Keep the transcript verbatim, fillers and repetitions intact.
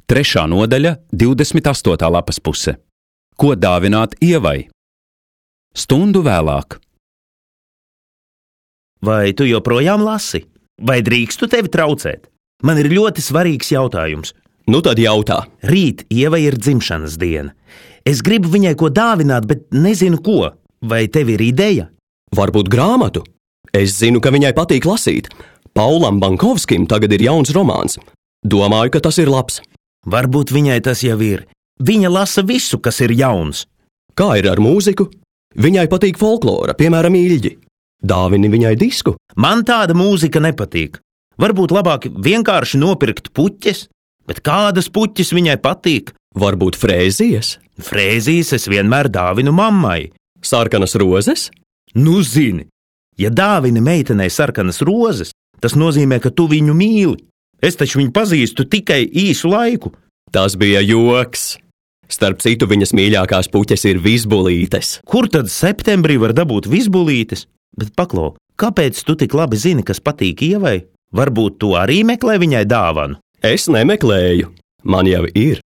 Trešā nodaļa, divdesmit astotā lapas puse. Ko dāvināt Ievai? Stundu vēlāk. Vai tu joprojām lasi? Vai drīkstu tevi traucēt? Man ir ļoti svarīgs jautājums. Nu tad jautā. Rīt Ievai ir dzimšanas diena. Es gribu viņai ko dāvināt, bet nezinu ko. Vai tev ir ideja? Varbūt grāmatu? Es zinu, ka viņai patīk lasīt. Paulam Bankovskim tagad ir jauns romāns. Domāju, ka tas ir labs. Varbūt viņai tas jau ir. Viņa lasa visu, kas ir jauns. Kā ir ar mūziku? Viņai patīk folklora, piemēram, īļģi. Dāvini viņai disku? Man tāda mūzika nepatīk. Varbūt labāk vienkārši nopirkt puķes, bet kādas puķes viņai patīk? Varbūt frēzijas? Frēzijas es vienmēr dāvinu mammai. Sarkanas rozes? Nu zini, ja dāvini meitenei sarkanas rozes, tas nozīmē, ka tu viņu mīli. Es taču viņu pazīstu tikai īsu laiku. Tas bija joks. Starp citu, viņas mīļākās puķes ir vizbulītes. Kur tad septembrī var dabūt vizbulītes? Bet paklau, kāpēc tu tik labi zini, kas patīk Ievai? Varbūt tu arī meklē viņai dāvanu? Es nemeklēju. Man jau ir.